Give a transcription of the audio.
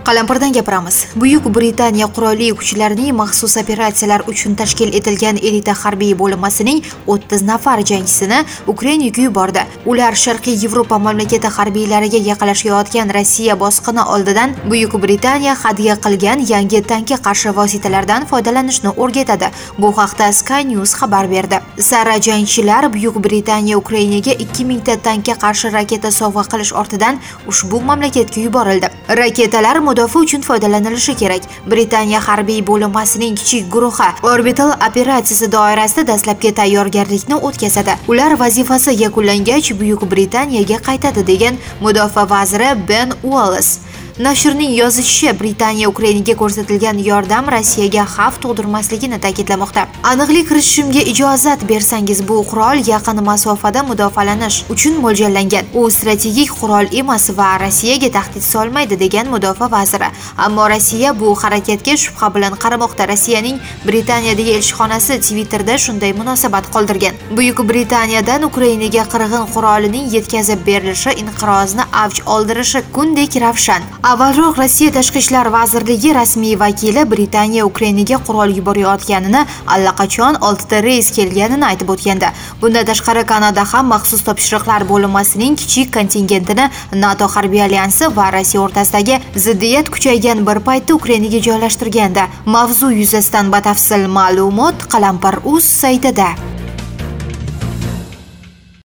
Qalampirdan gapiramiz. Buyuk Britaniya qurolli kuchlarining maxsus operatsiyalar uchun tashkil etilgan elita harbiy bo'linmasining 30 nafar jangchisini Ukrainaga yubordi. Ular Sharqiy Yevropa mamlakati harbiylariga yaqinlashayotgan Rossiya bosqini oldidan Buyuk Britaniya hadya qilgan yangi tankga qarshi vositalardan foydalanishni o'rgatadi. Bu haqda Sky News xabar berdi. Sara jangchilar Buyuk Britaniya Ukrainaga 2000 ta tankga qarshi raketa sovg'a qilish ortidan ushbu mamlakatga yuborildi. Raketalar mudofaa uchun foydalanilishi kerak. Britaniya harbiy bo'linmasining kichik guruhi orbital operatsiyasi doirasida dastlabki tayyorgarlikni o'tkazadi. Ular vazifasi yakunlangach Buyuk Britaniyaga qaytadi, degan mudofaa vaziri Ben Wallace. Nashrning yozishicha, Britaniya Ukrainaga ko'rsatilgan yordam Rossiyaga xavf tug'dirmasligini ta'kidlamoqda. Aniqlik kiritishimga ijozat bersangiz, bu qurol yaqin masofada mudofaalash uchun mo'ljallangan. U strategik qurol emas va Rossiyaga tahdid solmaydi, degan mudofaa vaziri. Ammo Rossiya bu harakatga shubha bilan qaramoqda. Rossiyaning Britaniyadagi elchixonasi Twitterda shunday munosabat qoldirgan. Buyuk Britaniyadan Ukrainaga qirg'in qurolining yetkazib berilishi inqirozni avj oldirishi kundek ravshan. Avvalroq Rossiya Tashqi ishlar vazirligi rasmiy vakili Britaniya Ukrainaga qurol yuborayotganini, allaqachon 6 ta reys kelganini aytib o'tgandi. Bundan tashqari Kanada ham maxsus topshiriqlar bo'linmasining kichik kontingentini NATO harbiy alyansi va Rossiya o'rtasidagi ziddiyat kuchaygan bir paytda Ukrainaga joylashtirganda. Mavzu yuzasidan batafsil ma'lumot Qalampir.uz saytida.